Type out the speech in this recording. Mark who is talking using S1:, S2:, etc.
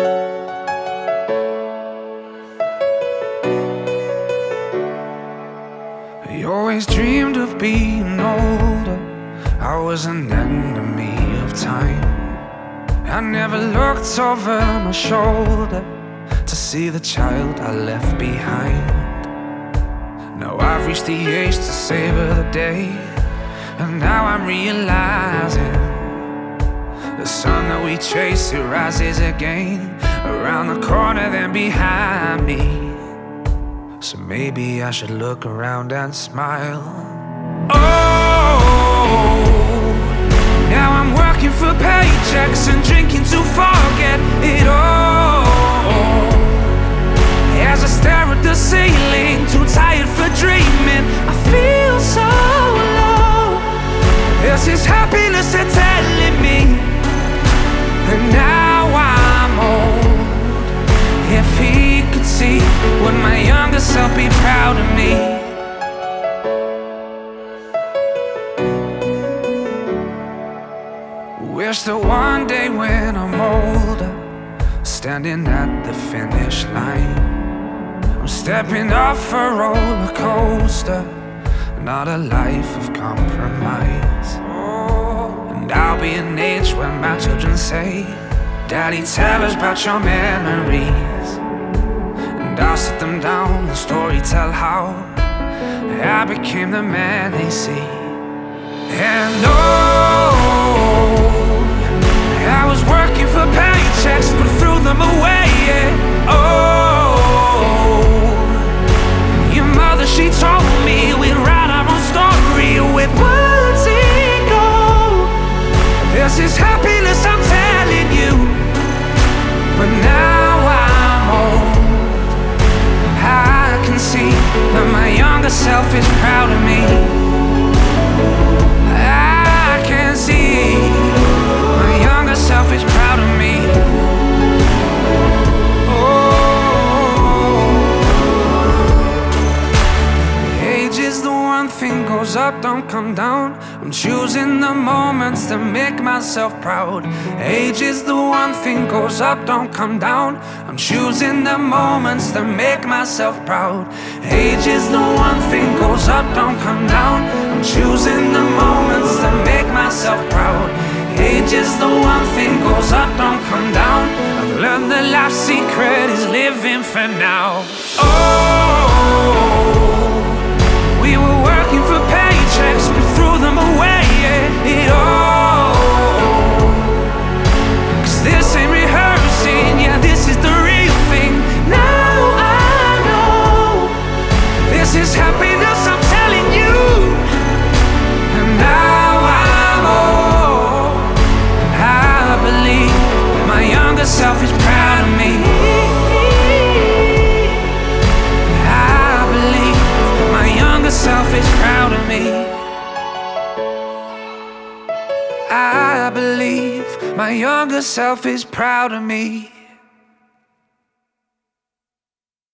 S1: I always dreamed of being older. I was an enemy of time. I never looked over my shoulder to see the child I left behind. Now I've reached the age to savor the day, and now I'm realizing the sun that we chase, it rises again, around the corner then behind me. So maybe I should look around and smile. Oh, now I'm working for paychecks and drinking to forget it all. As I stare at the ceiling, too tired for dreaming, I feel so low. This is happiness they're telling me, and now I'm old. If he could see, would my younger self be proud of me? Wish that one day when I'm older, standing at the finish line, I'm stepping off a roller coaster, not a life of compromise. And I'll be an age when my children say, Daddy, tell us about your memories. And I'll sit them down and storytell how I became the man they see. And oh, I was working for paychecks but threw them away, yeah. Oh, your mother, she told me we'd write our own story with words in gold. This is happiness, I'm telling you. But now I'm old, I can see that my younger self is proud of me. I can see my younger self is proud of me. Oh, age is the one thing, goes up, don't come down. I'm choosing the moments that make myself proud. Age is the one thing, goes up, don't come down. I'm choosing the moments that make myself proud. Age is the one thing, goes up, don't come down. I'm choosing the moments that make myself proud. Age is the one thing, goes up, don't come down. I've learned that life's secret is living for now. Oh, we were working for paychecks but threw them away, yeah, it all. Cause this ain't rehearsing, yeah, this is the real thing. Now I know this is happiness, I'm telling you. And now I'm old, I believe my younger self is proud of me. I believe my younger self is proud of me. I believe my younger self is proud of me.